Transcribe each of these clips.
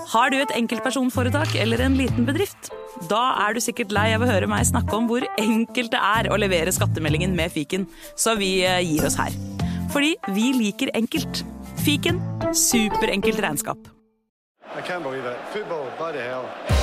Har du et enkeltpersonforetak eller en liten bedrift? Da du sikkert lei av å høre meg snakke om hvor enkelt det å levere skattemeldingen med Fiken, så vi gir oss her. Fordi vi liker enkelt. Fiken, superenkelt regnskap. I can't believe it. Football, bloody hell.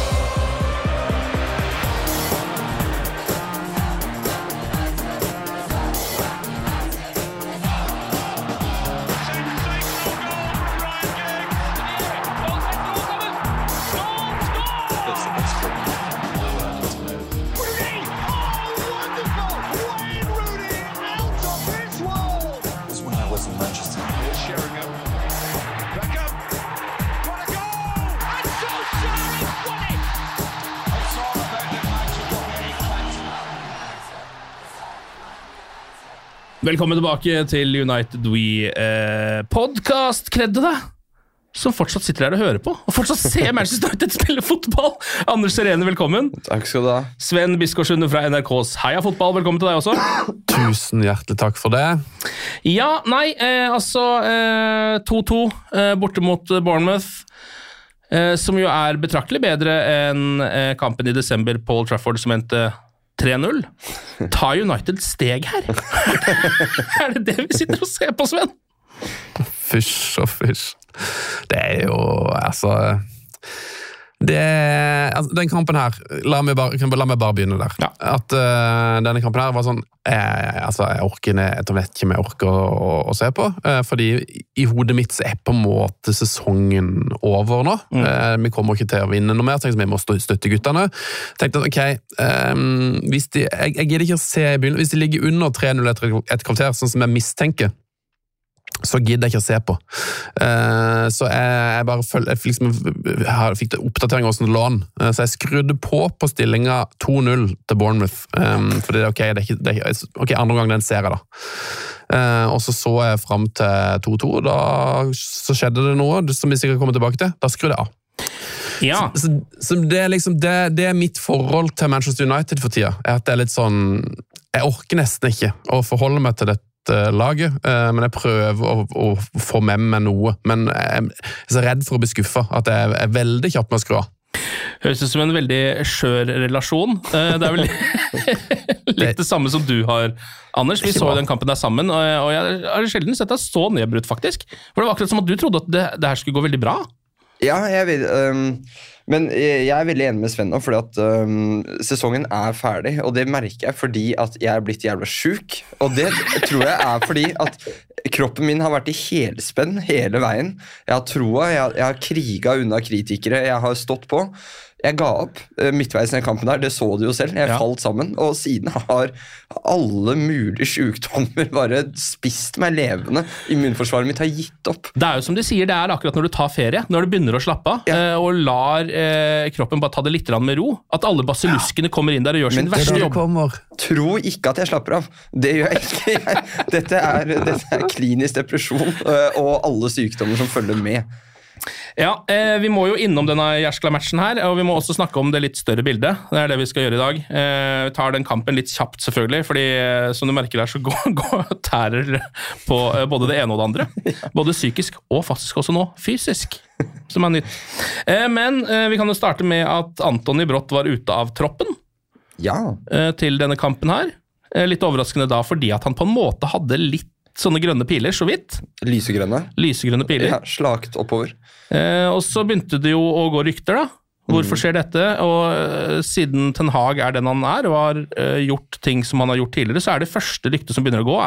Velkommen tilbake til United We podcast, kredde deg, som fortsatt sitter her og hører på, og fortsatt ser Manchester United spille fotball. Anders Serene, velkommen. Takk skal du ha. Sven Biskårdsunde fra NRKs Heia Fotball, velkommen til deg også. Tusen hjertelig takk for det. Ja, nei, 2-2 borte mot Bournemouth, som jo betraktelig bedre enn kampen i desember på Old Trafford som endte 3-0. Tar United steg her? Det vi sitter og ser på, Sven? Fysj og fysj. Det jo, altså... den kampen her, la meg bare begynne der. Ja. At denne kampen her var sånn, jeg orker jeg vet ikke om jeg orker å se på, fordi i hodet mitt så på en måte sesongen over nå. Vi kommer ikke til å vinne noe mer, tenkte vi må støtte guttene. Tenkte at ok, jeg gidder ikke å se i begynnelsen, hvis de ligger under 3-0 etter et kvarter, sånn som jeg mistenker, så gidder jeg ikke å se på. Så jeg bare jeg fikk det oppdatering av sånn lån, så jeg skrudde på stillingen 2-0 til Bournemouth, fordi det ok, andre gang den ser jeg da. Og så jeg frem til 2-2, da så skjedde det noe som vi sikkert kommer tilbake til, da skrudde jeg av. Ja. Så det liksom, det mitt forhold til Manchester United for tida, at det litt sånn, jeg orker nesten ikke å forholde meg til dette laget, men jeg prøver å få med meg noe, men jeg så redd for å bli skuffet, at jeg veldig kjapt med å skru av. Høres ut som en veldig skjør relasjon. Det vel litt det samme som du har, Anders. Vi så jo den kampen der sammen, og jeg har sjelden sett deg så nedbrutt faktisk, for det var akkurat som at du trodde at det her skulle gå veldig bra. Ja, jeg vil... Men jeg veldig enig med Sven nå, fordi at sesongen ferdig, og det merker jeg fordi at jeg blitt jævla syk, og det tror jeg fordi at kroppen min har vært i helspenn hele veien. Jeg har troa, jeg har kriget unna kritikere, jeg har stått på. Jeg ga opp midtveis i den kampen der, det så du jo selv, jeg falt sammen, og siden har alle mulige sykdommer bare spist meg levende. Immunforsvaret mitt har gitt opp. Det jo som de sier, det akkurat når du tar ferie, når du begynner å slappe av, og lar kroppen bare ta det litt med ro, at alle basilluskene kommer inn der og gjør sin verste jobb. Tro ikke at jeg slapper av. Det gjør jeg ikke. Dette klinisk depresjon, og alle sykdommer som følger med. Ja, vi må jo innom denne Jerskla-matchen her, og vi må også snakke om det litt større bildet. Det det vi skal gjøre i dag. Vi tar den kampen litt kjapt selvfølgelig, fordi som du merker der så går tærer på både det ene og det andre. Både psykisk og faktisk også nå fysisk, som nytt. Men vi kan jo starte med at Antony Brott var ute av troppen til denne kampen her. Litt overraskende da, fordi at han på en måte hadde litt sånne grønne piler, så vidt. Lysegrønne piler. Ja, slakt oppover. Og så begynte det jo å gå rykter da. Hvorfor skjer dette? Og siden Ten Hag den han og har gjort ting som han har gjort tidligere, så det første ryktet som begynner å gå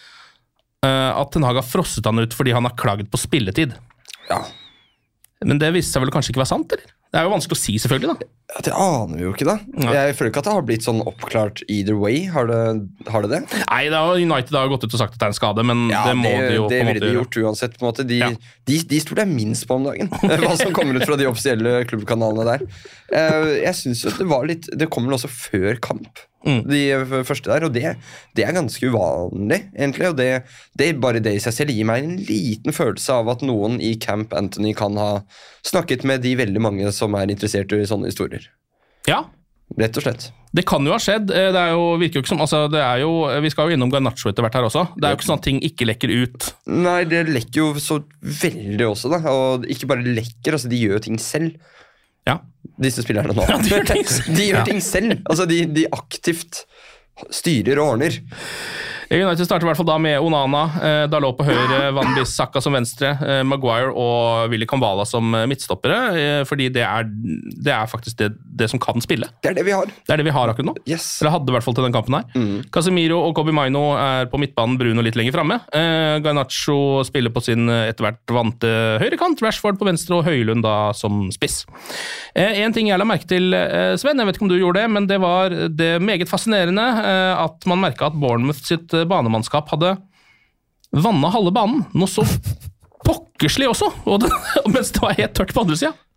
at Ten Hag har frosset han ut fordi han har klaget på spilletid. Ja. Men det viste seg vel kanskje ikke være sant, eller? Det jo vanskelig å si selvfølgelig da. Ja, det aner vi jo ikke da. Jeg føler ikke at det har blitt sånn oppklart either way. Har det det? Nei, United har gått ut og sagt at det en skade, men det må de jo det ville de gjort uansett på en måte. De tror det minst på om dagen, hva som kommer ut fra de offisielle klubbkanalene der. Jeg synes jo at det kommer også før kamp, de første der, og det ganske uvanlig egentlig, og det bare det i seg selv gir meg en liten følelse av at noen i Camp Antony kan ha snakket med de veldig mange som interessert i sånne historier. Ja, Rett og slett. Det kan jo ha skjedd, det er jo, virker jo ikke som, altså det er jo, vi skal jo innom Garnacho etter hvert her også, det er jo ikke sånn at ting ikke lekker ut. Nei, det lekker jo så veldig også da, og ikke bare lekker, altså de gjør jo ting selv. Ja. Disse spillerne nå. Ja, de gjør ting selv. De gjør ting selv, altså de aktivt styrer og ordner. United starter i hvert fall da med Onana, Dalot på høyre, Van Bissaka som venstre, Maguire og Willy Kambala som midtstoppere, fordi det er faktisk det som kan spille. Det er det vi har. Det er det vi har akkurat nå. Yes. Eller hadde i hvert fall til den kampen her. Casemiro og Kobbie Mainoo er på midtbanen, Bruno litt lenger fremme. Garnacho spiller på sin etter hvert vante høyrekant, Rashford på venstre og Højlund da som spiss. En ting jeg la merke til, Sven, jeg vet ikke om du gjorde det, men det var det meget fascinerende at man merket at Bournemouth sitt banemannskap hadde vannet halve banen, noe så pokkerslig også, mens det var helt tørt på andre siden.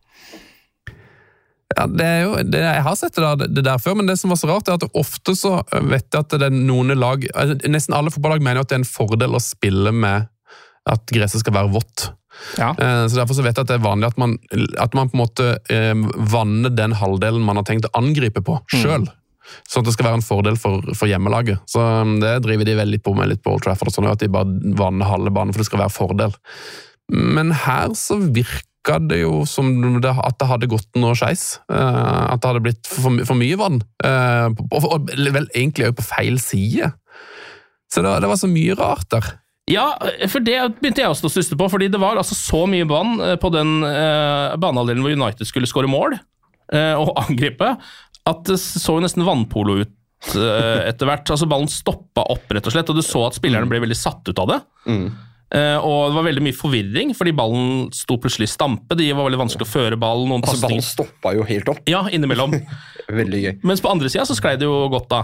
Ja, det er jo, jeg har sett det der før, men det som var så rart er at ofte så vet jeg at det er noen lag, nesten alle fotballag mener at det er en fordel å spille med at gresset skal være vått. Ja. Så derfor så vet jeg at det er vanlig at man på en måte vanner den halvdelen man har tenkt å angripe på selv. Sånn at det skal være en fordel for hjemmelaget. Så det driver de veldig på med litt på Old Trafford, sånn at de bare vanner halve banen for det skal være fordel. Men her så virker det jo som at det hadde gått noe skeis. At det hadde blitt for mye vann. Og vel egentlig også på feil side. Så det var så mye rart der. Ja, for det begynte jeg også å stusse på, fordi det var altså så mye vann på den banehalvdelen hvor United skulle skåre mål og angripe, at det så jo nesten vannpolo ut etter hvert. Altså ballen stoppet opp rett og slett, og du så at spillerne ble veldig satt ut av det. Og det var veldig mye forvirring, fordi ballen sto plutselig i stampe, det var veldig vanskelig å føre ballen. Altså ballen stoppet jo helt opp. Ja, innimellom. Veldig gøy. Mens på andre siden så sklei det jo godt da.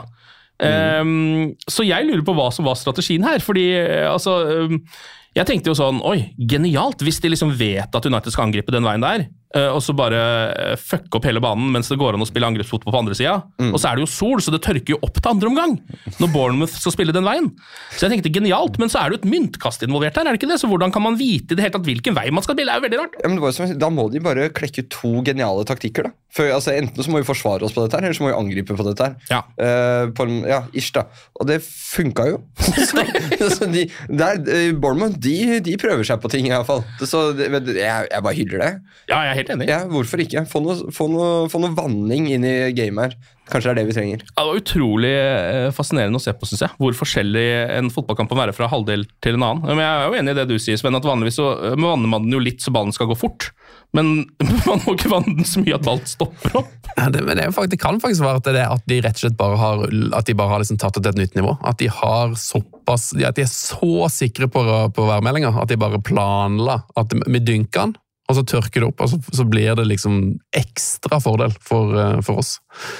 Så jeg lurer på hva som var strategien her, fordi altså, jeg tenkte jo sånn, oi, genialt, hvis de liksom vet at United skal angripe den veien der, og så bare fuck opp hele banen mens det går an å spille angrepsfotball på andre siden. Og så er det jo sol, så det tørker jo opp til andre omgang når Bournemouth skal spille den veien. Så jeg tenkte genialt, men så er det jo et myntkast involvert her, er det ikke det? Så hvordan kan man vite i det hele tatt hvilken vei man skal spille? Det er jo veldig rart. Ja, men det var som, da må de bare klekke ut 2 geniale taktikker da. For, altså, enten så må vi forsvare oss på dette her, eller så må vi angripe på dette her. Ja. Ish da. Og det funket jo. Så Bournemouth, de prøver seg på ting i hvert fall. Så jeg bare hyller det. Ja, jeg er helt enig. Ja, hvorfor ikke? Få noe vanning inn i gamet her. Kanskje det er det vi trenger. Ja, det var utrolig fascinerende å se på, synes jeg. Hvor forskjellig en fotballkamp kan være fra halvdel til en annen. Men jeg er jo enig i det du sier, Sven, at vanligvis så vanner man den jo litt så ballen skal gå fort. Men man må ikke vanne den så mye at ballen stopper opp. Ja, det kan faktisk være at de rett og slett bare har liksom tatt det til et nytt nivå. At de har såpass, at de er så sikre på værmeldinga, at de bare planla at med dynkene, og så tørker det opp, og så blir det liksom ekstra fordel for oss.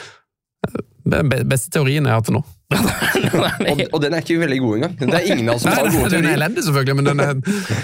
Beste teorien jeg har til nå. og den er ikke veldig god engang. Det er ingen av oss som har gode teorier. Den er elendig selvfølgelig, men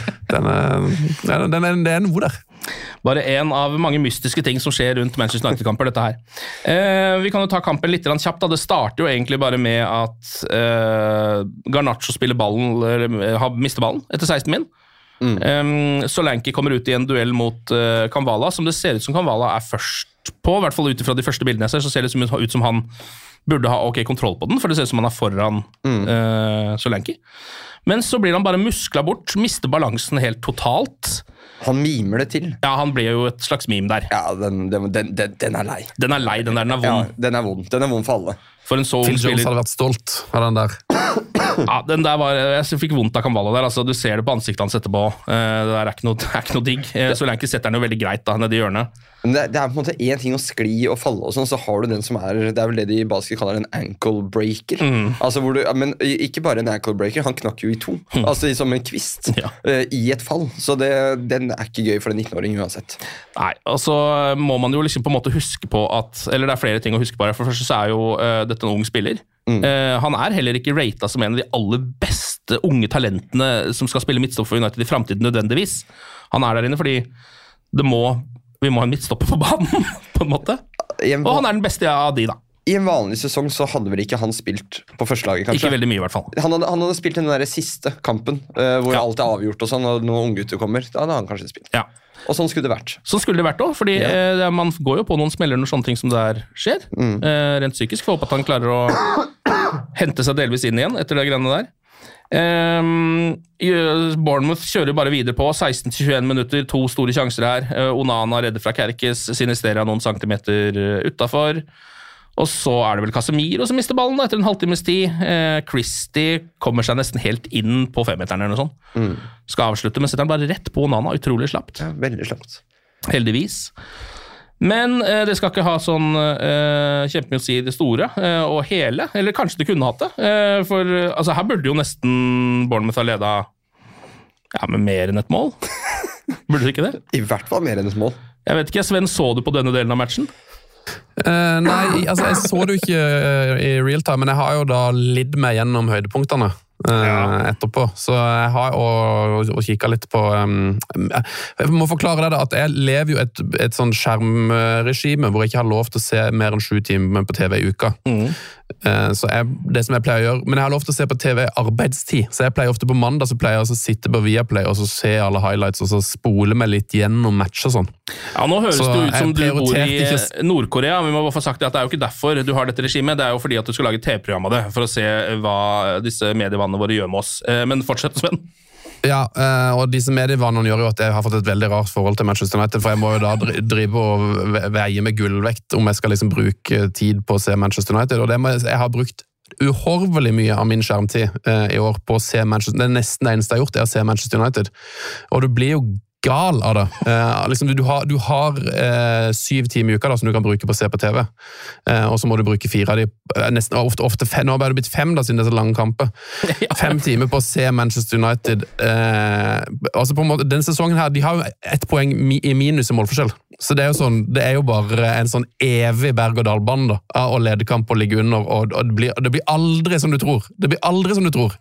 det er noe der. Bare en av mange mystiske ting som skjer rundt Manchester United-kamper, dette her. Vi kan jo ta kampen litt kjapt. Det starter jo egentlig bare med at Garnacho spiller ballen, eller mister ballen etter 16 min. Solanke kommer ut i en duell mot Kambala, som det ser ut som Kambala er først på, i hvert fall ut fra de første bildene jeg ser, så ser det ut som han burde ha ok kontroll på den, for det ser ut som han er foran Solanke. Men så blir han bare muskla bort, mister balansen helt totalt. Han mimer det til. Ja, han blir jo et slags meme der. Ja, den er lei. Den er lei, den er vond. Ja, den er vond for alle. For en så ung spiller. Phil Jones hadde vært stolt av den der. Ja, den der var, jeg fikk vondt av Kambala der, altså, du ser det på ansiktet hans etterpå, det er ikke noe digg. Solanke setter den jo veldig greit da, nede i hjørnet. Men det er på en måte en ting å skli og falle og sånn, så har du den som det er vel det de i basket kaller en ankle breaker. Altså men ikke bare en ankle breaker, han knakk jo i 2, altså som en kvist, i et fall. Så den er ikke gøy for en 19-åring uansett. Nei, altså må man jo liksom på en måte huske på at, eller det er flere ting å huske på her. For det første så er jo dette en ung spiller. Han er heller ikke ratet som en av de aller beste unge talentene som skal spille midtstopper for United i fremtiden nødvendigvis. Han er der inne fordi vi må ha en midtstopper på banen, på en måte. Og han er den beste av de da. I en vanlig sesong så hadde vel ikke han spilt på første laget, kanskje? Ikke veldig mye, i hvert fall. Han hadde spilt den der siste kampen, hvor alt avgjort og sånn, og noen unggutter kommer. Da hadde han kanskje spilt. Ja. Og sånn skulle det vært. Sånn skulle det vært også, fordi man går jo på noen smeller når sånne ting som det her skjer. Rent psykisk. Får håpe at han klarer å hente seg delvis inn igjen etter det greiene der. Bournemouth kjører bare videre på 16-21 minutter, 2 store sjanser her. Onana redder fra Kerkes, Sinisterra noen centimeter utenfor. Og så det vel Casemiro som mister ballen da, etter en halvtimes tid. Christie kommer seg nesten helt inn på 5-meteren eller noe sånt. Skal avslutte, men setter han bare rett på Onana. Utrolig slapt. Ja, veldig slapt. Heldigvis. Men det skal ikke ha sånn kjempemye å si det store og hele, eller kanskje det kunne hatt det. For altså, her burde jo nesten Bournemouth ha ledet med mer enn et mål. Burde det ikke det? I hvert fall mer enn et mål. Jeg vet ikke, Sven, så du på denne delen av matchen? Nei, altså jeg så det jo ikke i real time, men jeg har jo da lidd meg gjennom høydepunktene etterpå, så jeg har og kikket litt på jeg må forklare deg at jeg lever jo et sånn skjermregime hvor jeg ikke har lov til å se mer enn 7 timer på TV i uka. Så det som jeg pleier å gjøre, men jeg har lov til å se på TV arbeidstid, så jeg pleier ofte på mandag så pleier jeg å sitte på Viaplay og så se alle highlights og så spole meg litt gjennom match og sånn. Ja, nå høres det ut som du bor i Nord-Korea, vi må bare få sagt at det jo ikke derfor du har dette regimet, det jo fordi at du skal lage et TV-program av det, for å se hva disse medievannene våre gjør med oss. Men fortsett, Sven. Ja, og disse medievannene gjør jo at jeg har fått et veldig rart forhold til Manchester United, for jeg må jo da drive og veie med gullvekt om jeg skal liksom bruke tid på å se Manchester United, og jeg har brukt uhorvelig mye av min skjermtid i år på å se Manchester, det nesten det eneste jeg har gjort, å se Manchester United, og du blir jo gal av det. Liksom, du har 7 timer i uka da, som du kan bruke på å se på TV, og så må du bruke 4 av de, nesten ofte 5, nå har det blitt 5 da, siden det så lange kamper. 5 timer på å se Manchester United. Altså på en måte, denne sesongen her, de har jo 1 poeng i minus i målforskjell. Så det er jo bare en sånn evig berg-og-dal-bane da, å lede kamp og ligge under, og det blir aldri som du tror. Det blir aldri som du tror.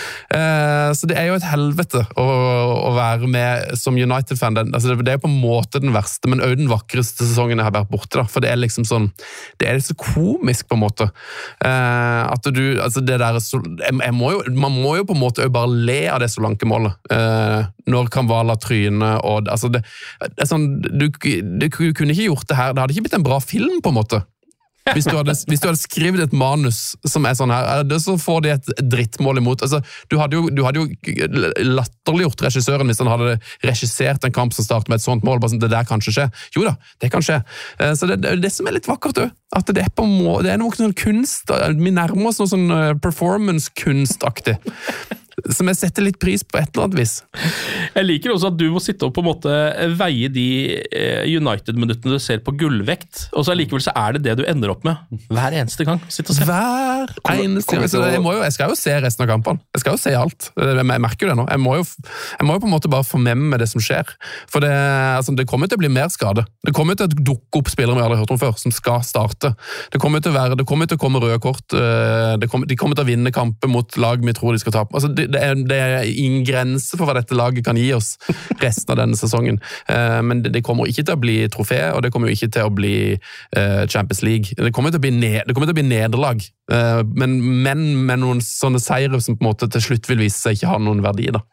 Så det er jo et helvete å være med som United-fan. Altså det på en måte den verste, men også den vakreste sesongen jeg har vært borte da, for det liksom sånn, det så komisk på en måte. At du, altså det der, man må jo på en måte bare le av det Solanke-målet. Når Kamvala tryner, og altså det sånn, du kunne ikke gjort det her, det hadde ikke blitt en bra film på en måte. Hvis du hadde skrevet et manus som sånn her, så får de et drittmål imot. Altså, du hadde jo latterliggjort regissøren hvis han hadde regissert en kamp som startet med et sånt mål, bare sånn, det der kan ikke skje. Jo da, det kan skje. Så det som litt vakkert, at det på en måte, det noe sånn kunst, vi nærmer oss noe sånn performance-kunstaktig. Som jeg setter litt pris på et eller annet vis. Jeg liker også at du må sitte og på en måte veie de United-minuttene du ser på gullvekt, og så likevel så det du ender opp med hver eneste gang. Sitt og se. Hver eneste gang. Jeg skal jo se resten av kampene. Jeg skal jo se alt. Jeg merker jo det nå. Jeg må jo på en måte bare få med meg det som skjer. For det kommer til å bli mer skade. Det kommer til å dukke opp spillere vi aldri har hørt om før, som skal starte. Det kommer til å komme røde kort. De kommer til å vinne kamper mot lag vi tror de skal tape. Altså, det ingen grense for hva dette laget kan gi oss resten av denne sesongen. Men det kommer ikke til å bli trofé, og det kommer jo ikke til å bli Champions League. Det kommer til å bli nederlag, men med noen sånne seire som på en måte til slutt vil vise seg ikke ha noen verdi da.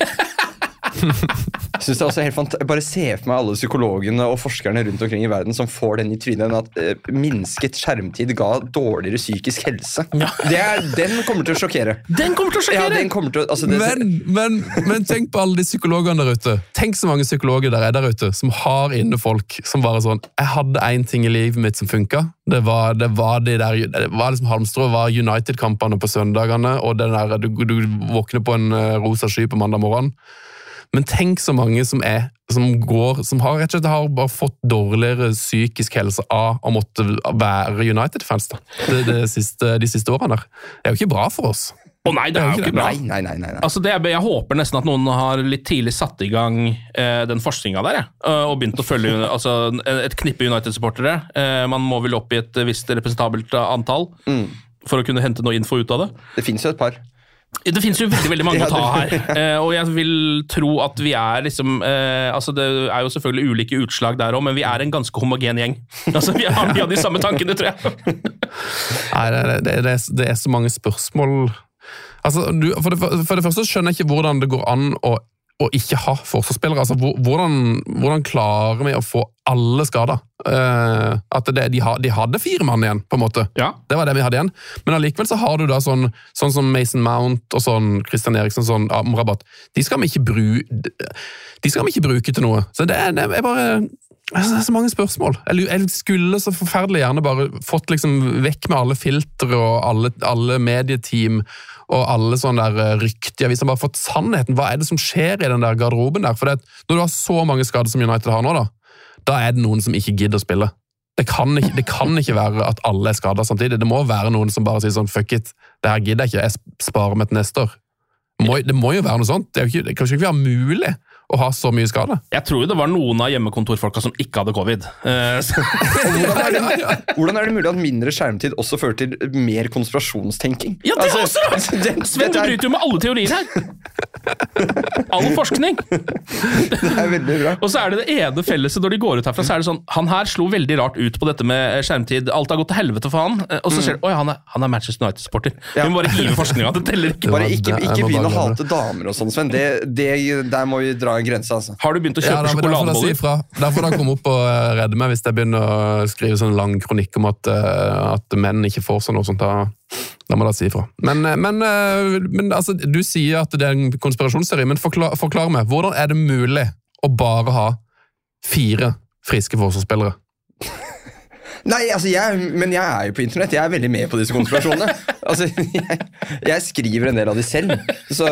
Jeg synes det også helt fantastisk. Bare se for meg alle psykologene og forskerne rundt omkring i verden som får den i trynet at minsket skjermtid ga dårligere psykisk helse. Ja. Den kommer til å sjokkere. Den kommer til å sjokkere! Ja, den kommer til å, altså men tenk på alle de psykologene der ute. Tenk så mange psykologer der ute som har inne folk som bare sånn, jeg hadde en ting i livet mitt som funket. Det var liksom halmstrå, var United-kampene på søndagene, og den der, du våkner på en rosa sky på mandag morgen. Men tenk så mange som har rett og slett bare fått dårligere psykisk helse av å måtte være United-fans da. De siste årene der. Det jo ikke bra for oss. Nei, det jo ikke bra. Nei. Altså jeg håper nesten at noen har litt tidlig satt i gang den forskningen der, og begynt å følge et knippe United-supportere. Man må vel opp i et visst representabelt antall for å kunne hente noe info ut av det. Det finnes jo et par. Det finnes jo veldig mange å ta her, og jeg vil tro at vi liksom, altså det jo selvfølgelig ulike utslag der også, men vi en ganske homogen gjeng. Altså vi har de samme tankene, tror jeg. Nei, det så mange spørsmål. Altså, for det første skjønner jeg ikke hvordan det går an å ikke ha forsvarsspillere. Altså, hvordan klarer vi å få alle skader? At de hadde 4 mann igjen, på en måte. Ja. Det var det vi hadde igjen. Men allikevel så har du da sånn som Mason Mount og sånn Christian Eriksen, sånn Amrabat. De skal vi ikke bruke til noe. Så det er bare... Det er så mange spørsmål. Jeg skulle så forferdelig gjerne bare fått liksom vekk med alle filtre og alle medieteam og alle sånne der rykter. Hvis jeg bare fått sannheten, hva er det som skjer i den der garderoben der? For når du har så mange skader som United har nå, da er det noen som ikke gidder å spille. Det kan ikke være at alle er skadet samtidig. Det må være noen som bare sier sånn, fuck it, det her gidder jeg ikke, jeg sparer meg til neste år. Det må jo være noe sånt. Det kan ikke være mulig å ha så mye skade. Jeg tror jo det var noen av hjemmekontorfolka som ikke hadde covid. Hvordan er det mulig at mindre skjermtid også fører til mer konspirasjonstenking? Ja, det også da! Sven, du bryter jo med alle teorier her. All forskning. Det er veldig bra. Og så er det ene fellese når de går ut herfra, så er det sånn, han her slo veldig rart ut på dette med skjermtid. Alt har gått til helvete for han. Og så ser du, han er Manchester United-sporter. Vi må bare hive forskninga, det teller ikke. Bare ikke begynne å hate damer og sånn, Sven. Der må vi dra en grense, altså. Har du begynt å kjøpe sjokoladeboller? Derfor da komme opp og redde meg hvis jeg begynner å skrive sånn lang kronikk om at menn ikke får sånn og sånt. Da må jeg si ifra. Men altså, du sier at det er en konspirasjonsserie, men forklar meg, hvordan er det mulig å bare ha 4 friske forsvarsspillere? Nei, altså men jeg er jo på internett. Jeg er veldig med på disse konspirasjonene. Altså, jeg skriver en del av de selv. Så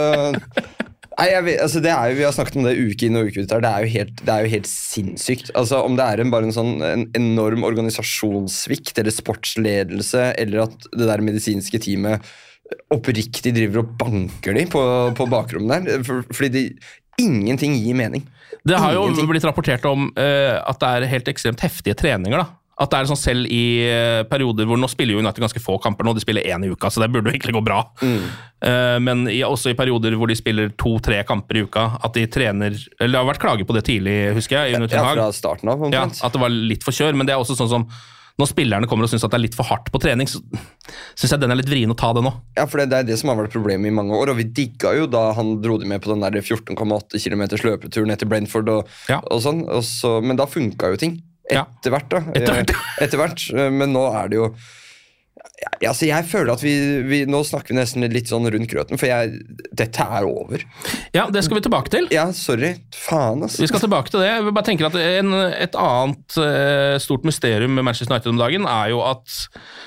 altså det er jo, vi har snakket om det uke inn og uke ut her. Det er jo helt sinnssykt. Altså om det er bare en enorm organisasjonssvikt eller sportsledelse, eller at det der medisinske teamet oppriktig driver og banker de på bakrommet der, fordi ingenting gir mening. Det har jo blitt rapportert om at det er helt ekstremt heftige treninger da. At det er sånn selv i perioder hvor nå spiller jo United ganske få kamper nå, de spiller 1 i uka, så det burde jo egentlig gå bra. Men også i perioder hvor de spiller 2-3 kamper i uka, at de trener, eller det har vært klage på det tidlig, husker jeg, ja, fra starten av. Ja, at det var litt for kjør, men det er også sånn som når spillerne kommer og synes at det er litt for hardt på trening, så synes jeg den er litt vrien å ta det nå. Ja, for det er det som har vært problemet i mange år, og vi digga jo da han dro de med på den der 14,8 kilometers løpetur ned til Brentford og sånn, men da funket jo ting. Etter hvert, men nå er det jo altså jeg føler at nå snakker vi nesten litt sånn rundt grøten, for dette er over. Ja, det skal vi tilbake til. Ja, sorry, faen altså. Vi skal tilbake til det. Jeg vil bare tenke at et annet stort mysterium med Manchester United om dagen er jo at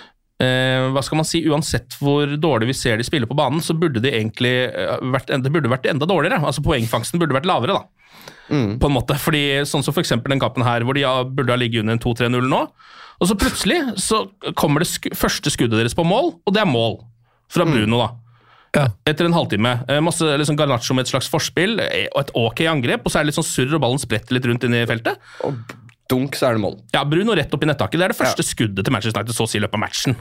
hva skal man si, uansett hvor dårlig vi ser de spille på banen, så burde det egentlig vært enda dårligere. Altså poengfangsten burde vært lavere da. På en måte, fordi sånn som for eksempel den kampen her hvor de burde ha ligget under en 2-3-0 nå, og så plutselig så kommer det første skuddet deres på mål, og det er mål fra Bruno da. Ja. Etter en halvtime. Masse liksom Garnacho med et slags forspill og et ok angrep, og så er det litt sånn surr og ballen spretter litt rundt inn i feltet. Og dunk, så er det mål. Ja, Bruno rett opp i nettaket. Det er det første skuddet til Manchester United så å si i løpet av matchen.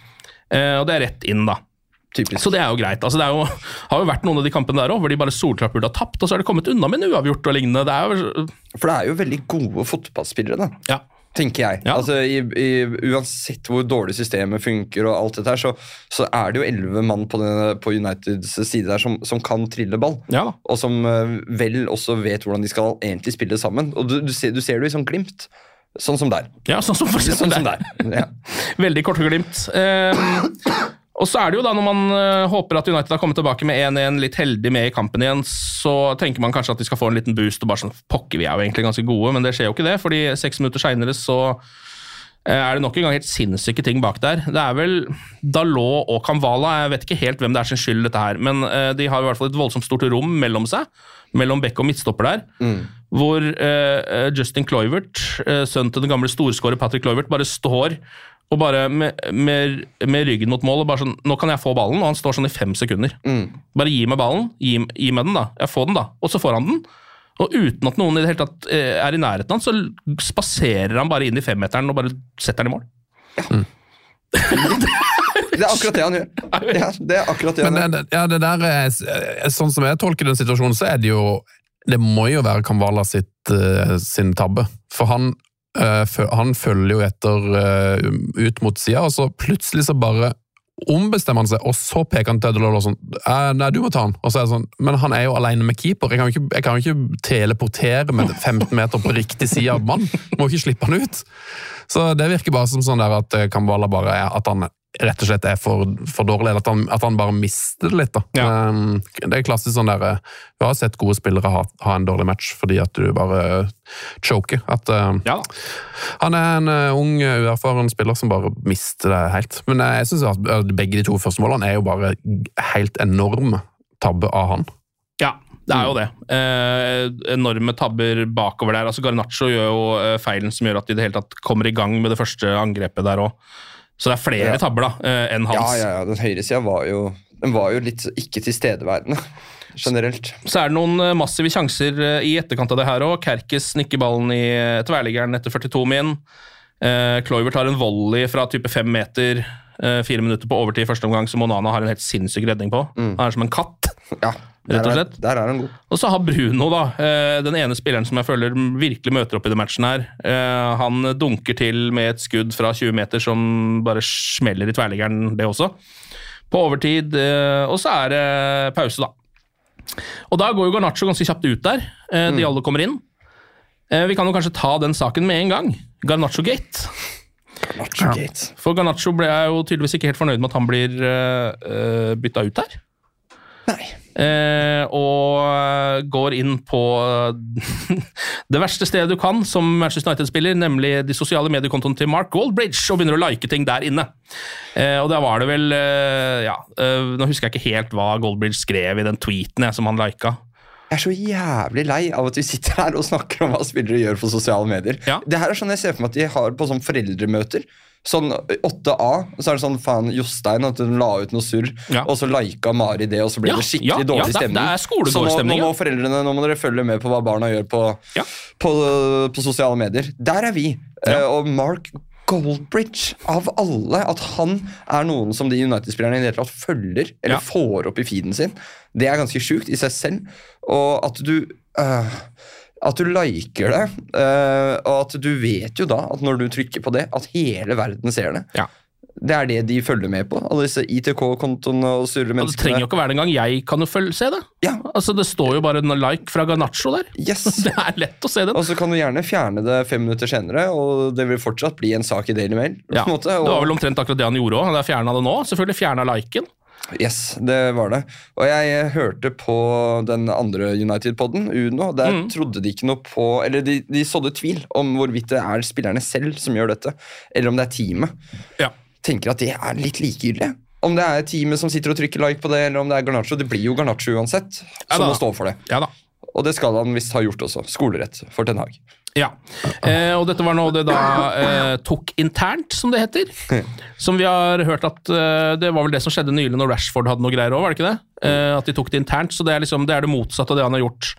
Og det er rett inn da. Typisk. Så det er jo greit. Altså, har jo vært noen av de kampene der også, hvor de bare solklart burde ha tapt, og så har det kommet unna med en uavgjort og lignende. For det er jo veldig gode fotballspillere da. Ja. Tenker jeg. Ja. Altså, uansett hvor dårlig systemet funker og alt dette her, så er det jo 11 mann på Uniteds side der som kan trille ball. Ja. Og som vel også vet hvordan de skal egentlig spille sammen. Og du ser det jo i sånn glimt. Sånn som der. Ja, sånn som for eksempel der. Ja. Veldig kort glimt. Og så er det jo da, når man håper at United har kommet tilbake med 1-1 litt heldig med i kampen igjen, så tenker man kanskje at de skal få en liten boost, og bare sånn, pokker, vi er jo egentlig ganske gode, men det skjer jo ikke det, fordi 6 minutter senere så er det nok en gang helt sinnssyke ting bak der. Det er vel Dalot og Kamvala, jeg vet ikke helt hvem det er sin skyld dette her, men de har i hvert fall et voldsomt stort rom mellom seg, mellom Beck og midtstopper der, hvor Justin Kluivert, sønnen til den gamle storskårer Patrick Kluivert, bare står og bare med ryggen mot mål, og bare sånn, nå kan jeg få ballen, og han står sånn i 5 sekunder. Bare gi meg ballen, gi meg den da, jeg får den da, og så får han den, og uten at noen i det hele tatt er i nærheten av han, så spaserer han bare inn i 5-meteren og bare setter den i mål. Ja. Det er akkurat det han gjør. Ja, det er akkurat det han gjør. Ja, det der sånn som jeg tolker den situasjonen, så er det jo, det må jo være Kamvala sin tabbe, for han han følger jo etter ut mot siden, og så plutselig så bare ombestemmer han seg, og så peker han til Delors og sånn, nei, du må ta han. Og så det sånn, men han jo alene med keeper. Jeg kan jo ikke teleportere med 15 meter på riktig side av mann. Må ikke slippe han ut. Så det virker bare som sånn der at Kambala bare at han rett og slett for dårlig, eller at han bare mister det litt da. Ja. Det klassisk sånn der, vi har sett gode spillere ha en dårlig match, fordi at du bare choker. At, han en ung, uerfaren spiller som bare mister det helt. Men jeg synes at begge de 2 første målene jo bare helt enorme tabbe av han. Ja, det jo det. Enorme tabber bakover der. Altså Garnacho gjør jo feilen som gjør at de i det hele tatt kommer i gang med det første angrepet der også. Så det flere tabber da, enn hans. Ja, den høyre siden var jo litt ikke tilstedeværende, generelt. Så det noen massive sjanser i etterkant av det her også. Kerkes nikker ballen i tverrliggeren etter 42 min. Kluivert har en volley fra type 5 meter, 4 minutter på overtid i første omgang, som Onana har en helt sinnssyk redning på. Han som en katt. Ja. Rett og slett. Der han god. Og så har Bruno da, den ene spilleren som jeg føler virkelig møter opp i den matchen her. Han dunker til med et skudd fra 20 meter som bare smeller i tverrliggeren det også. På overtid, og så det pause da. Og da går jo Garnacho ganske kjapt ut der. Diallo kommer inn. Vi kan jo kanskje ta den saken med en gang. Garnacho-gate. Garnacho-gate. For Garnacho ble jeg jo tydeligvis ikke helt fornøyd med at han blir byttet ut her. Nei. Og går inn på det verste stedet du kan som Manchester United-spiller, nemlig de sosiale mediekontoene til Mark Goldbridge, og begynner å like ting der inne. Og der var det vel, nå husker jeg ikke helt hva Goldbridge skrev i den tweeten som han liket. Jeg så jævlig lei av at vi sitter her og snakker om hva spillere gjør på sosiale medier. Ja. Det her sånn jeg ser for meg at de har på sånn foreldremøter. Sånn 8A, så det sånn faen Jostein at hun la ut noe surr, og så liket Mari det, og så ble det skikkelig dårlig stemning. Det skolegårdstemning. Så nå må foreldrene, nå må dere følge med på hva barna gjør på sosiale medier. Der vi. Og Mark Goldbridge, av alle, at han noen som de United-spillerne i det hele tatt følger, eller får opp i feeden sin, det ganske sjukt i seg selv. Og at du liker det, og at du vet jo da at når du trykker på det, at hele verden ser det. Ja. Det det de følger med på, alle disse ITK-kontoene og surre menneskene. Det trenger jo ikke være det en gang, jeg kan jo se det. Ja. Altså, det står jo bare en like fra Garnacho der. Yes. Det lett å se det. Og så kan du gjerne fjerne det 5 minutter senere, og det vil fortsatt bli en sak i Daily Mail. Ja, det var vel omtrent akkurat det han gjorde også. Han fjernet det nå, selvfølgelig fjernet liken. Yes, det var det. Og jeg hørte på den andre United-podden, Uno, der trodde de ikke noe på, eller de sådde tvil om hvorvidt det spillerne selv som gjør dette, eller om det teamet. Ja. Tenker at det litt likegyldig. Om det teamet som sitter og trykker like på det, eller om det Garnacho, det blir jo Garnacho uansett, som må stå for det. Ja da. Og det skal han visst ha gjort også, skolerett for Ten Hag. Ja, og dette var noe det da tok internt, som det heter. Som vi har hørt at det var vel det som skjedde nylig når Rashford hadde noe greier også, var det ikke det? At de tok det internt, så det liksom, det det motsatte av det han har gjort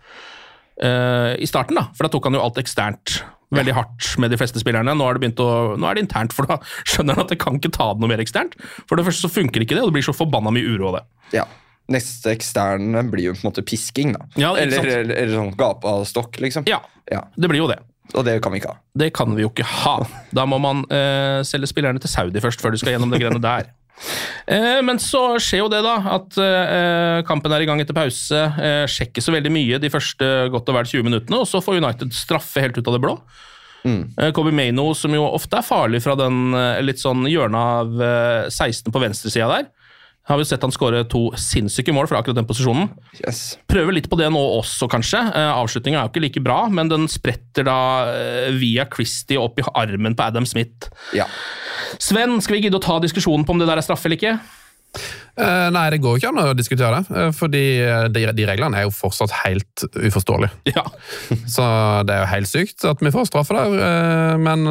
i starten da, for da tok han jo alt eksternt veldig hardt med de fleste spillerne. Nå det internt, for da skjønner han at det kan ikke ta det noe mer eksternt. For det første så funker ikke det, og det blir så forbannet mye uro av det. Ja. Neste eksterne blir jo på en måte pisking da. Ja, eller sånn gapastokk liksom. Ja, det blir jo det. Og det kan vi ikke ha. Det kan vi jo ikke ha. Da må man selge spillerne til Saudi først, før du skal gjennom det greiene der. Men så skjer jo det da, at kampen i gang etter pause, sjekker så veldig mye de første godt og vel 20 minuttene, og så får United straffe helt ut av det blå. Kobe Mainoo, som jo ofte farlig fra den litt sånn hjørnet av 16 på venstre siden der, har vi sett han skåre 2 sinnssyke mål fra akkurat den posisjonen. Yes. Prøver litt på det nå også, kanskje. Avslutningen jo ikke like bra, men den spretter da via Christie opp i armen på Adam Smith. Ja. Sven, skal vi gidde å ta diskusjonen på om det der straffe eller ikke? Nei, det går ikke an å diskutere det, fordi de reglene jo fortsatt helt uforståelige. Ja. Så det jo helt sykt at vi får straffe der, men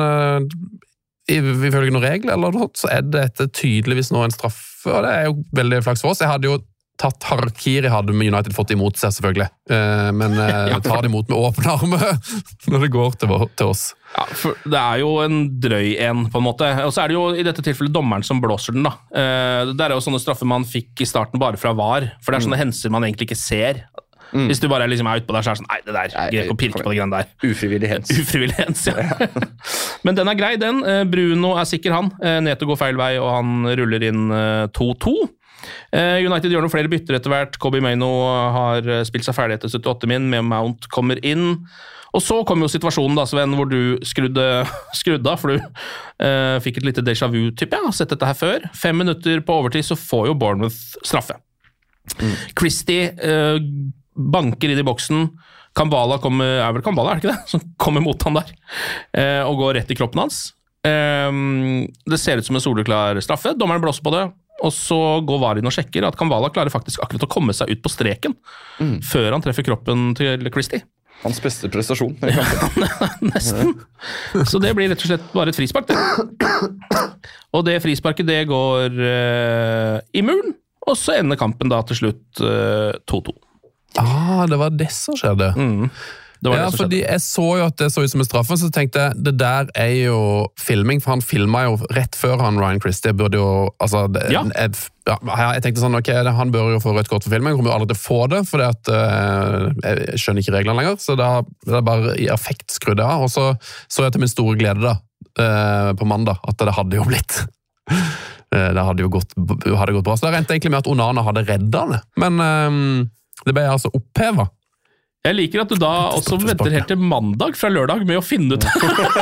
ifølge noen regler eller noe, så dette tydeligvis nå en straff, og det jo veldig flaks for oss. Jeg hadde jo tatt Harakiri, hadde United fått imot seg selvfølgelig, men tar det imot med åpne armer når det går til oss. Ja, for det jo en drøy en på en måte, og så det jo i dette tilfellet dommeren som blåser den da. Det jo sånne straffer man fikk i starten bare fra VAR, for det sånne hendelser man egentlig ikke ser. Hvis du bare liksom er ute på der, så er det sånn, nei, det der, jeg kan pirke på det greiene der. Ufrivillig hens, ja. Men den er grei, den. Bruno er sikker han. Neto går feil vei, og han ruller inn 2-2. United gjør noen flere bytter etter hvert. Kobe Maino har spilt seg ferdig etter 78 min, med Mount kommer inn. Og så kom jo situasjonen da, Sven, hvor du skrudde av, for du fikk et lite déjà vu, typ, jeg har sett dette her før. 5 minutter på overtid, så får jo Bournemouth straffe. Christie banker inn i boksen. Kambala er det ikke det? Som kommer mot han der, og går rett i kroppen hans. Det ser ut som en soleklar straffe. Dommeren blåser på det, og så går VAR inn og sjekker at Kambala klarer faktisk akkurat å komme seg ut på streken før han treffer kroppen til Christie. Hans beste prestasjon. Nesten. Så det blir rett og slett bare et frispark, det. Og det frisparket, det går i muren, og så ender kampen da til slutt 2-2. Det var det som skjedde. Fordi jeg så jo at det så ut som en straffe, så tenkte jeg, det der er jo filming, for han filmet jo rett før han, Ryan Christie, burde jo, altså, jeg tenkte sånn, ok, han bør jo få rødt kort for filming, han kommer jo aldri til å få det, for jeg skjønner ikke reglene lenger, så det er bare i effekt skrudd av, og så jeg til min store glede da, på mandag, at det hadde jo blitt, det hadde gått bra, så det regnet egentlig med at Onana hadde reddet det, men det ble altså opphevet. Jeg liker at du da også venter helt til mandag fra lørdag med å finne ut.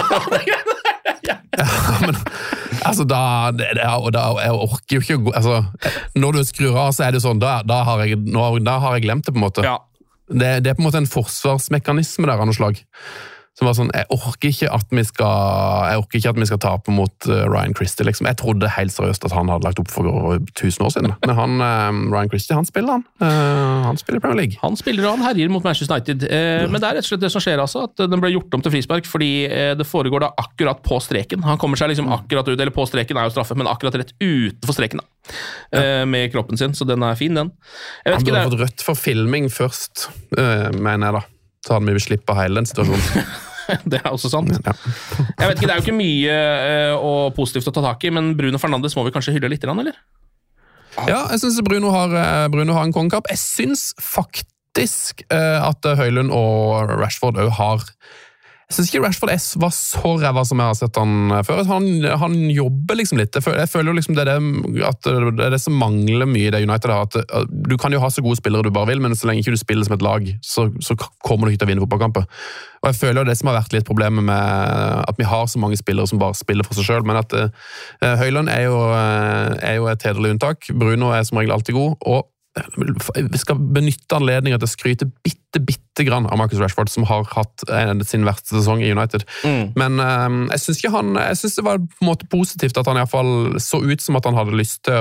Men altså jeg orker jo ikke altså, når du skrur av, så er det jo sånn, da har jeg glemt det på en måte. Det er på en måte en forsvarsmekanisme der av noe slag. Som var sånn, jeg orker ikke at vi skal tape mot Ryan Christie, liksom. Jeg trodde helt seriøst at han hadde lagt opp for over 1000 år siden. Men Ryan Christie, han spiller i Premier League. Han spiller og han herjer mot Manchester United. Men det er rett og slett det som skjer altså, at den ble gjort om til frispark, fordi det foregår da akkurat på streken. Han kommer seg liksom akkurat ut, eller på streken er jo straffe, men akkurat rett utenfor streken da. Med kroppen sin, så den er fin, den. Han burde fått rødt for filming først, mener jeg da. Så hadde vi slippet hele den situasjonen. Det er også sant. Jeg vet ikke, det er jo ikke mye og positivt å ta tak i, men Bruno Fernandes må vi kanskje hylle litt, eller? Ja, jeg synes Bruno har en kongekamp. Jeg synes faktisk at Højlund og Rashford også har... Jeg synes ikke Rashford var så ræva som jeg har sett han før. Han jobber liksom litt. Jeg føler jo liksom det er det som mangler mye i det United. At du kan jo ha så gode spillere du bare vil, men så lenge ikke du spiller som et lag, så kommer du ikke til å vinne fotballkamper. Og jeg føler jo det som har vært litt problemet med at vi har så mange spillere som bare spiller for seg selv, men at Højlund er jo et hederlig unntak. Bruno er som regel alltid god, og vi skal benytte anledningen til å skryte bitte grann av Marcus Rashford, som har hatt sin verste sesong i United. Men jeg synes det var på en måte positivt at han i hvert fall så ut som at han hadde lyst til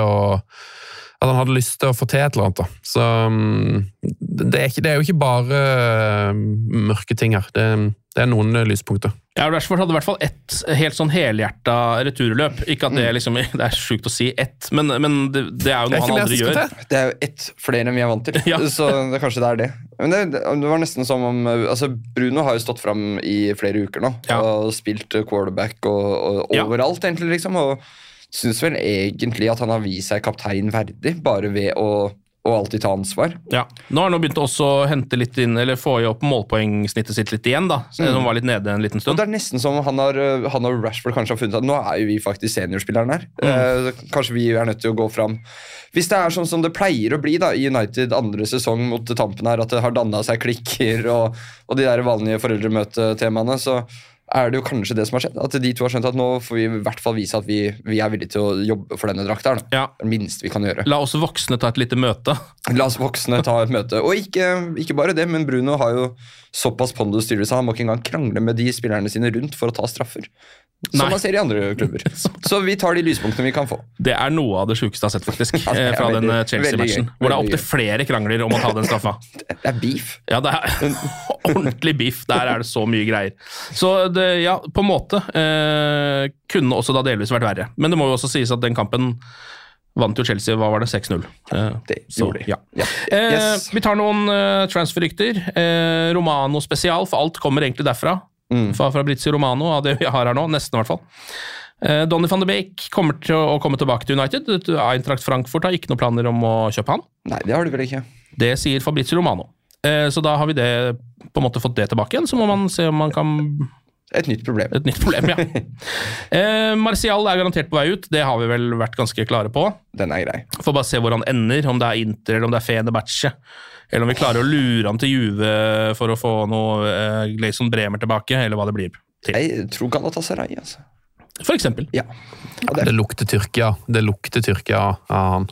å få til et eller annet. Da. Så det er jo ikke bare mørke ting her. Det er noen lyspunkter. Ja, Rashford hadde i hvert fall ett helt sånn helhjertet returløp. Ikke at det liksom, det er sykt å si ett, men det er jo noe han aldri gjør. Det er jo ett flere enn vi er vant til, så kanskje det er det. Men det var nesten som om, altså Bruno har jo stått frem i flere uker nå, og spilt quarterback og overalt egentlig liksom, og synes vel egentlig at han har vist seg kaptein verdig, bare ved å alltid ta ansvar. Ja, nå har han begynt også å hente litt inn, eller få opp målpoengsnittet sitt litt igjen da, som var litt nede en liten stund. Og det er nesten som han og Rashford kanskje har funnet at nå er jo vi faktisk seniorspilleren her. Kanskje vi er nødt til å gå fram. Hvis det er sånn som det pleier å bli da, i United andre sesong mot tampen her, at det har dannet seg klikker og de der vanlige foreldremøtetemaene, så er det jo kanskje det som har skjedd, at de to har skjønt at nå får vi i hvert fall vise at vi er villige til å jobbe for denne drakta her. Ja. Det minste vi kan gjøre. La oss voksne ta et lite møte. La oss voksne ta et møte. Og ikke bare det, men Bruno har jo såpass pondusstyrelse, han må ikke engang krangle med de spillerne sine rundt for å ta straffer. Som man ser i andre klubber. Så vi tar de lyspunktene vi kan få. Det er noe av det sjukeste jeg har sett faktisk, fra den Chelsea-matchen. Hvor det er opptil flere krangler om å ta den straffa. Det er beef. Ja, det er ordentlig beef. Der er det så mye greier. Så det, ja, på en måte kunne også da delvis vært verre. Men det må jo også sies at den kampen vant jo Chelsea, hva var det? 6-0. Det gjorde de. Ja. Yes. Vi tar noen transferrykter. Romano spesial, for alt kommer egentlig derfra. Fra Fabrizio Romano, av det vi har her nå, nesten i hvert fall. Donny van de Beek kommer til å komme tilbake til United. Eintracht Frankfurt har ikke noen planer om å kjøpe han. Nei, det har du vel ikke. Det sier Fabrizio Romano. Så da har vi det, på en måte fått det tilbake igjen, så må man se om man kan... Et nytt problem, ja. Martial garantert på vei ut, det har vi vel vært ganske klare på. Den grei. Får bare se hvor han ender, om det Inter, eller om det Fenerbahçe, eller om vi klarer å lure han til Juve for å få noe Gleison Bremer tilbake, eller hva det blir til. Jeg tror Galatasaray, altså. For eksempel. Ja. Det lukter Tyrkia. Han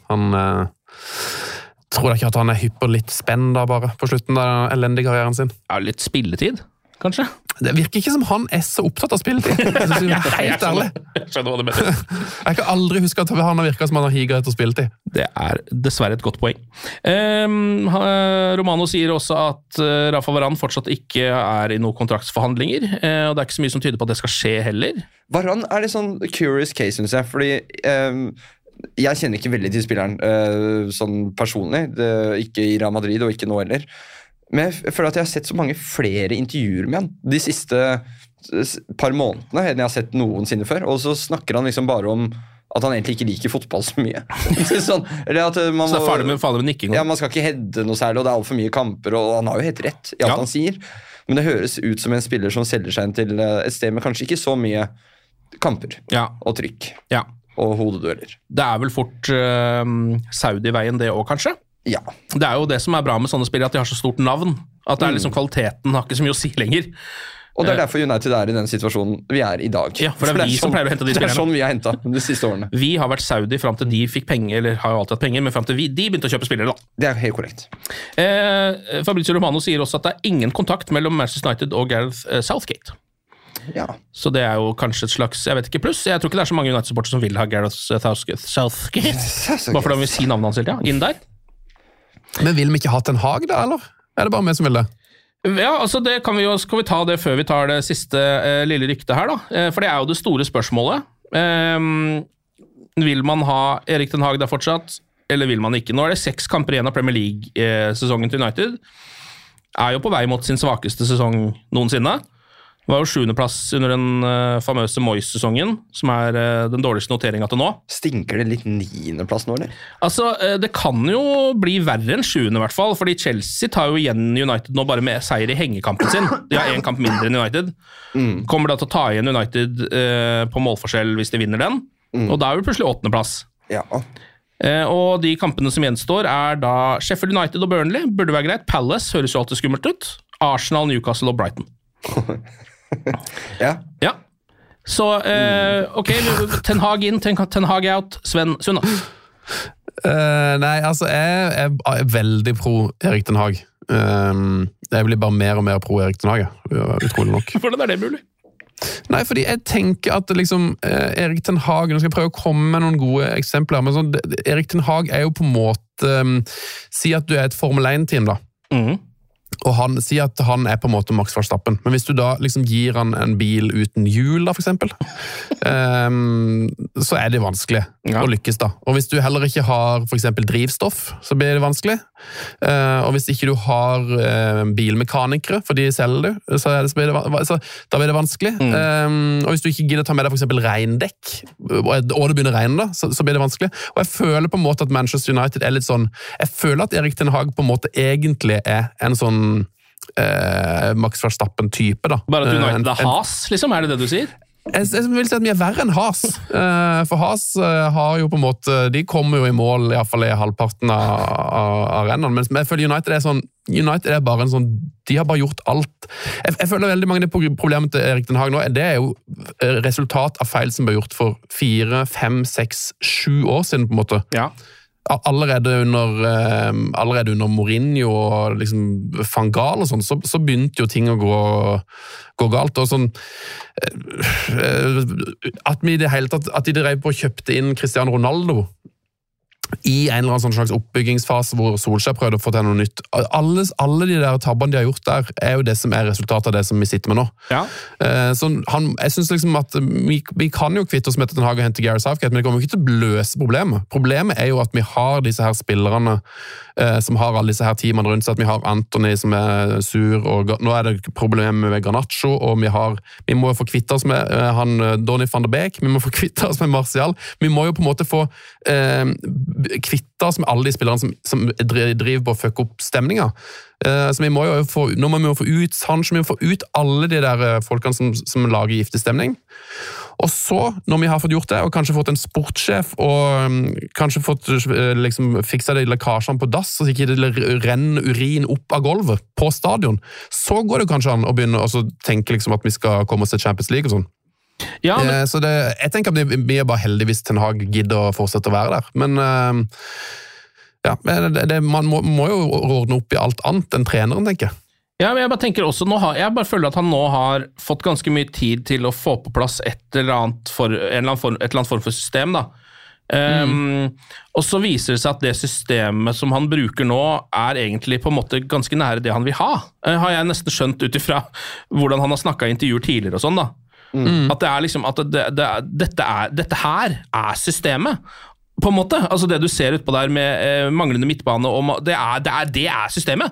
tror ikke at han hypp på litt spenn da bare, på slutten av den elendige karrieren sin. Ja, litt spilletid, kanskje? Det virker ikke som han så opptatt av spilletid. Helt ærlig. Jeg skjønner hva du mener. Jeg kan aldri huske at han har virket som han har higet etter spilletid. Det dessverre et godt poeng. Romano sier også at Rafa Varane fortsatt ikke i noen kontraktsforhandlinger, og det ikke så mye som tyder på at det skal skje heller. Varane litt sånn curious case, synes jeg, fordi jeg kjenner ikke veldig til spilleren sånn personlig, ikke i Real Madrid og ikke nå heller. Men jeg føler at jeg har sett så mange flere intervjuer med han de siste par månedene enn jeg har sett noensinne før, og så snakker han liksom bare om at han egentlig ikke liker fotball så mye. Sånn, eller at man så det farlig med nikking? Ja, man skal ikke hedde noe særlig, og det alt for mye kamper, og han har jo helt rett i alt han sier. Men det høres ut som en spiller som selger seg inn til et sted med kanskje ikke så mye kamper og trykk og hodedueller. Det vel fort Saudi-veien det også, kanskje? Ja. Det jo det som bra med sånne spillere, at de har så stort navn. At det liksom kvaliteten har ikke så mye å si lenger. Og det derfor United i den situasjonen vi i dag. Ja, for det vi som pleier å hente de spillerne. Det sånn vi har hentet de siste årene. Vi har vært Saudi frem til de fikk penger, eller har jo alltid hatt penger, men frem til de begynte å kjøpe spillere da. Det helt korrekt. Fabrizio Romano sier også at det ingen kontakt mellom Manchester United og Gareth Southgate. Ja. Så det jo kanskje et slags, jeg vet ikke, pluss. Jeg tror ikke det så mange United-supportere som vil ha Gareth Southgate. Bare fordi vi sier navnet hans hele tiden, inn der. Men vil vi ikke ha Ten Hag da, eller? Det bare meg som vil det? Ja, altså det skal vi ta det før vi tar det siste lille ryktet her da. For det jo det store spørsmålet. Vil man ha Erik Ten Hag der fortsatt, eller vil man ikke? Nå det 6 kamper igjen av Premier League-sesongen til United. Jo på vei mot sin svakeste sesong noensinne. Det var jo 7. plass under den famøse Moyes-sesongen, som den dårligste noteringen til nå. Stinker det litt 9. plass nå, eller? Altså, det kan jo bli verre enn 7. I hvert fall, fordi Chelsea tar jo igjen United nå bare med seier i hengekampen sin. De har 1 kamp mindre enn United. Kommer da til å ta igjen United på målforskjell hvis de vinner den, og da det plutselig 8. plass. Ja. Og de kampene som gjenstår da Sheffield United og Burnley, burde være greit. Palace høres jo alltid skummelt ut. Arsenal, Newcastle og Brighton. Ja. Så, ok, Ten Hag inn, Ten Hag out, Sven Sunna. Nei, altså, jeg veldig pro Erik Ten Hag. Jeg blir bare mer og mer pro Erik Ten Hag, utrolig nok. Hvordan det mulig? Nei, fordi jeg tenker at liksom, Erik Ten Hag, nå skal jeg prøve å komme med noen gode eksempler, men sånn, Erik Ten Hag jo på en måte, si at du et Formel 1-team da, og han sier at han på en måte Max Verstappen, men hvis du da liksom gir han en bil uten hjul da, for eksempel, så det vanskelig å lykkes da. Og hvis du heller ikke har for eksempel drivstoff, så blir det vanskelig. Og hvis ikke du har bilmekanikere, for de selger du, så da blir det vanskelig. Og hvis du ikke gidder ta med deg for eksempel regndekk, og det begynner å regne da, så blir det vanskelig. Og jeg føler på en måte at Manchester United litt sånn, jeg føler at Erik Ten Hag på en måte egentlig en sånn Max Verstappen-type da. Bare at United has, liksom, det du sier? Jeg vil si at vi verre enn Haas. For Haas har jo på en måte, de kommer jo i mål i hvert fall i halvparten av rennene, men jeg føler United sånn, United bare en sånn, de har bare gjort alt. Jeg føler veldig mange av de problemene til Erik Ten Hag nå, det jo resultat av feil som ble gjort for 4, 5, 6, 7 år siden på en måte. Ja. Allerede under Mourinho og liksom Van Gaal og sånn, så begynte jo ting å gå galt, og sånn at vi i det hele tatt, at de drev på og kjøpte inn Cristiano Ronaldo i en eller annen slags oppbyggingsfase hvor Solskjær prøvde å få til noe nytt. Alle de der tabbene de har gjort der, jo det som resultatet av det som vi sitter med nå. Ja. Så jeg synes liksom at vi kan jo kvitte oss med Ten Hag og hente Gareth Southgate, men det kommer ikke til å løse problemet. Problemet jo at vi har disse her spillerne som har alle disse her teamene rundt seg, at vi har Anthony som sur, og nå det problemet med Garnacho, og vi må få kvitte oss med Donny van de Beek, vi må få kvitte oss med Martial, vi må jo på en måte få kvitte oss med alle de spillerne som driver på å fucke opp stemninga. Så nå må vi jo få ut Sancho, vi må få ut alle de der folkene som lager giftestemning. Og så, når vi har fått gjort det, og kanskje fått en sportssjef, og kanskje fått liksom, fiksa de lekkasjene på dass, så ikke det renner urin opp av gulvet på stadion, så går det kanskje an å begynne å tenke liksom, at vi skal komme oss til Champions League og sånn. Ja, men... Så jeg tenker at vi bare heldigvis Ten Hag gidder å fortsette å være der. Men man må jo ordne opp i alt annet enn treneren, tenker jeg. Ja, men jeg bare tenker også, jeg bare føler at han nå har fått ganske mye tid til å få på plass et eller annet form for system, da. Og så viser det seg at det systemet som han bruker nå egentlig på en måte ganske nære det han vil ha. Har jeg nesten skjønt ut ifra hvordan han har snakket i intervjuer tidligere og sånn da. At det liksom at dette her systemet på en måte, altså det du ser utpå der med manglende midtbane, det er systemet.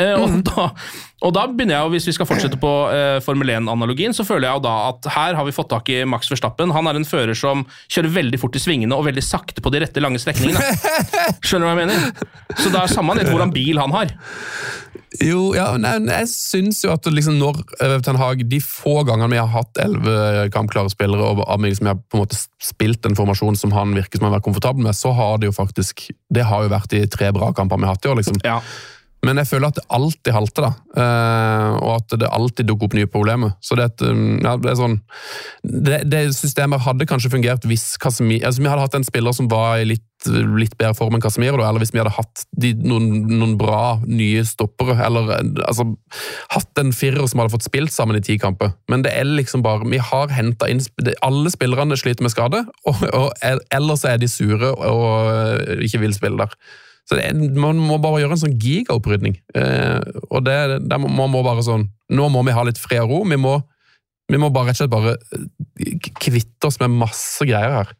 Og da begynner jeg jo, hvis vi skal fortsette på Formel 1-analogien, så føler jeg jo da at her har vi fått tak i Max Verstappen. Han en fører som kjører veldig fort i svingene og veldig sakte på de rette lange strekningene. Skjønner du hva jeg mener? Så det samme litt hvordan bil han har. Jo, ja, jeg synes jo at liksom når Ten Hag, de få gangene vi har hatt 11 kampklare spillere, og av meg som har på en måte spilt en formasjon som han virker som han har vært komfortabel med, så har det jo faktisk, det har jo vært de 3 bra kamper vi har hatt i år, liksom. Ja. Men jeg føler at det alltid halter da, og at det alltid dukker opp nye problemer. Så det er sånn, det systemet hadde kanskje fungert hvis Casemiro, altså vi hadde hatt en spiller som var i litt bedre form enn Casemiro, eller hvis vi hadde hatt noen bra nye stoppere, eller altså, hatt en firer som hadde fått spilt sammen i 10 kamper. Men det liksom bare, vi har hentet inn, alle spillerne sliter med skade, og ellers de sure og ikke vil spille der. Så man må bare gjøre en sånn gigaopprydning, og der må bare sånn, nå må vi ha litt fred og ro, vi må bare rett og slett bare kvitte oss med masse greier her.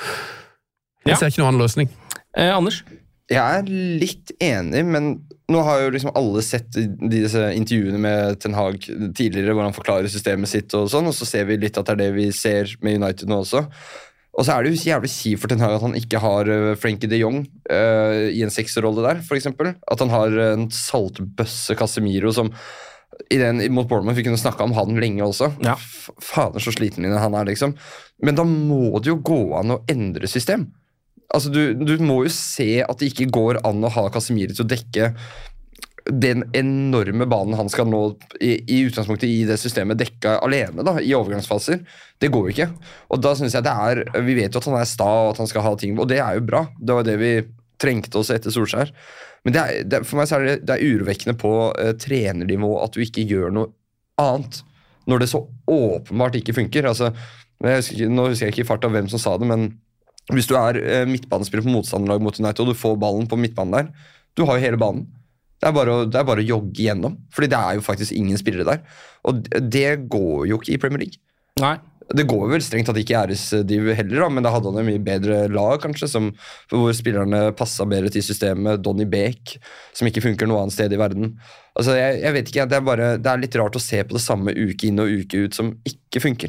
Jeg ser ikke noen annen løsning. Anders? Jeg litt enig, men nå har jo liksom alle sett disse intervjuene med Ten Hag tidligere, hvor han forklarer systemet sitt og sånn, og så ser vi litt at det det vi ser med United nå også. Og så det jo jævlig kjipt for Ten Hag at han ikke har Frenkie de Jong i en 6-rolle der, for eksempel. At han har en saltbøsse Casemiro som mot Bournemouth, vi kunne snakke om han lenge også. Ja. Fader, så sliten han liksom. Men da må det jo gå an å endre system. Altså, du må jo se at det ikke går an å ha Casemiro til å dekke den enorme banen han skal nå i utgangspunktet i det systemet dekka alene da, i overgangsfaser. Det går jo ikke. Og da synes jeg vi vet jo at han sta og at han skal ha ting, og det jo bra. Det var det vi trengte oss etter Solskjær. Men for meg så det urovekkende på trenernivå at du ikke gjør noe annet når det så åpenbart ikke funker. Altså, nå husker jeg ikke i fart av hvem som sa det, men hvis du midtbanespiller på motstanderlag mot United, og du får ballen på midtbanen der, du har jo hele banen. Det bare å jogge gjennom, fordi det jo faktisk ingen spillere der. Og det går jo ikke i Premier League. Nei. Det går vel strengt at ikke RS-div heller, da, men da hadde han en mye bedre lag, kanskje, hvor spillerne passet bedre til systemet. Donny Beek, som ikke funker noe annet sted i verden. Altså, jeg vet ikke, det litt rart å se på det samme uke inn og uke ut som ikke funker.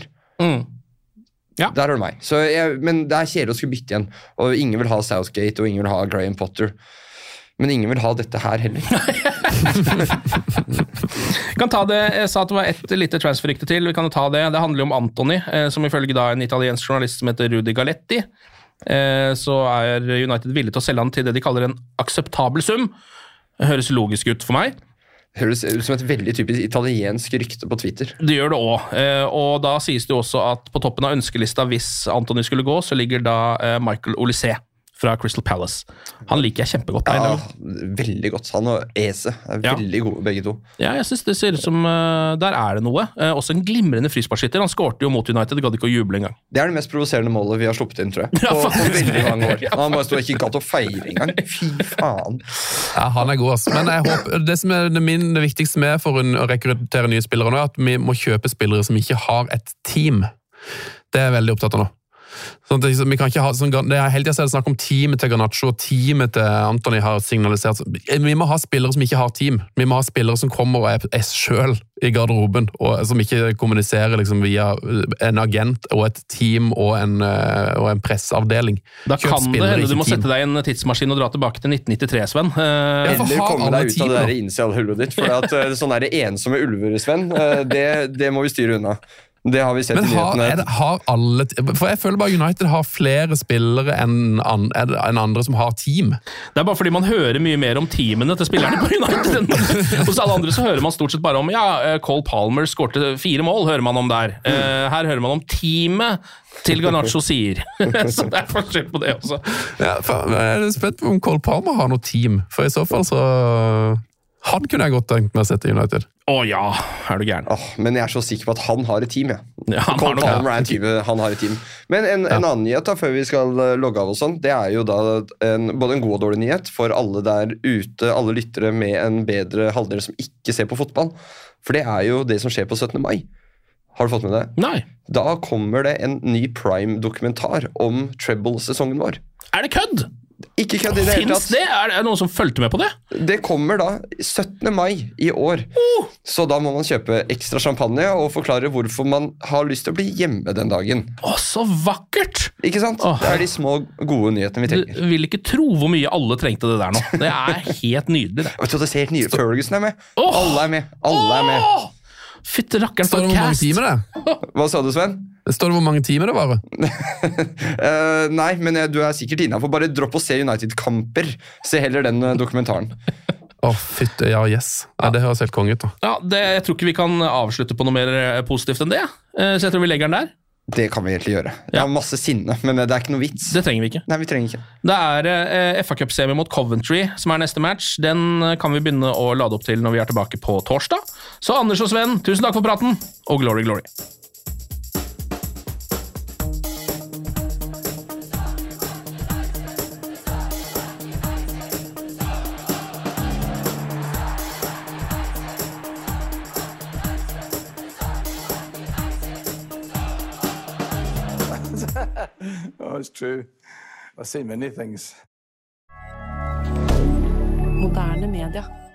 Ja. Der har du meg. Men det kjedelig å skulle bytte igjen, og ingen vil ha Southgate, og ingen vil ha Graham Potter. Men ingen vil ha dette her heller. Kan ta det, jeg sa at det var et lite transferrykte til, vi kan jo ta det. Det handler jo om Antony, som ifølge da en italiensk journalist som heter Rudi Galletti, så United villig til å selge han til det de kaller en akseptabel sum. Det høres logisk ut for meg. Det høres ut som et veldig typisk italiensk rykte på Twitter. Det gjør det også, og da sies det jo også at på toppen av ønskelista hvis Antony skulle gå, så ligger da Michael Olise fra Crystal Palace. Han liker jeg kjempegodt. Ja, veldig godt. Han og Eze veldig gode, begge to. Ja, jeg synes det ser ut som der det noe. Også en glimrende frisparkskytter. Han skårte jo mot United, det gadd ikke å juble engang. Det det mest provoserende målet vi har sluppet inn, tror jeg. På veldig mange år. Han bare stod ikke gadd å feire engang. Fy faen. Ja, han god, ass. Men jeg håper, det viktigste med for å rekruttere nye spillere nå, at vi må kjøpe spillere som ikke har et team. Det jeg veldig opptatt av nå. Sånn at vi kan ikke ha sånn, det er hele tiden snakk om teamet til Garnacho og teamet til Antony har signalisert. Vi må ha spillere som ikke har team. Vi må ha spillere som kommer og er selv i garderoben, og som ikke kommuniserer liksom via en agent og et team og en presseavdeling. Da kan det hende du må sette deg i en tidsmaskin og dra tilbake til 1993, Sven. Eller komme deg ut av det der initialhullet ditt, for at sånn der ensomme ulver, Sven, det må vi styre unna. Det har vi sett i nyhetene. Har alle, for jeg føler bare United har flere spillere enn andre som har team. Det er bare fordi man hører mye mer om teamene til spillerne på United. Hos alle andre så hører man stort sett bare om Cole Palmer skårte 4 mål, hører man om der. Her hører man om teamet til Garnacho sier. Så det er forskjell på det også. Ja, jeg er spent på om Cole Palmer har noe team, for i så fall så han kunne jeg godt tenkt meg å sette i United. Ja, er du gæren. Men jeg er så sikker på at han har et team, Cole Palmer er en type, han har et team. Men en annen nyhet da, før vi skal logge av og sånn, det er jo da både en god og dårlig nyhet for alle der ute, alle lyttere med en bedre halvdel som ikke ser på fotball. For det er jo det som skjer på 17. mai. Har du fått med det? Nei. Da kommer det en ny Prime-dokumentar om treble-sesongen vår. Er det kødd? Ikke kødd i det hele tatt. Finns det? Er det noen som fulgte med på det? Det kommer da 17. mai i år. Så da må man kjøpe ekstra champagne og forklare hvorfor man har lyst til å bli hjemme den dagen. Så vakkert! Ikke sant? Det er de små gode nyhetene vi trenger. Du vil ikke tro hvor mye alle trengte det der nå. Det er helt nydelig det. Vet du, det ser helt nydelig. Ferguson er med. Alle er med. Alle er med. Fytte rakkeren for et cast. cast. Står det hvor mange timer det? Hva sa du, Sven? Står det hvor mange timer det varer? Nei, men du er sikkert innenfor. Bare dropp å se United-kamper. Se heller den dokumentaren. Fytte, yes. Det høres helt konge ut da. Jeg tror ikke vi kan avslutte på noe mer positivt enn det. Så jeg tror vi legger den der. Det kan vi egentlig gjøre. Jeg har masse sinne, men det er ikke noe vits. Det trenger vi ikke. Nei, vi trenger ikke. Det er FA Cup-semi mot Coventry som er neste match. Den kan vi begynne å lade opp til når vi er tilbake på torsdag. Så Anders og Sven, tusen takk for praten, og glory, glory. It's true. I've seen many things. Moderne media.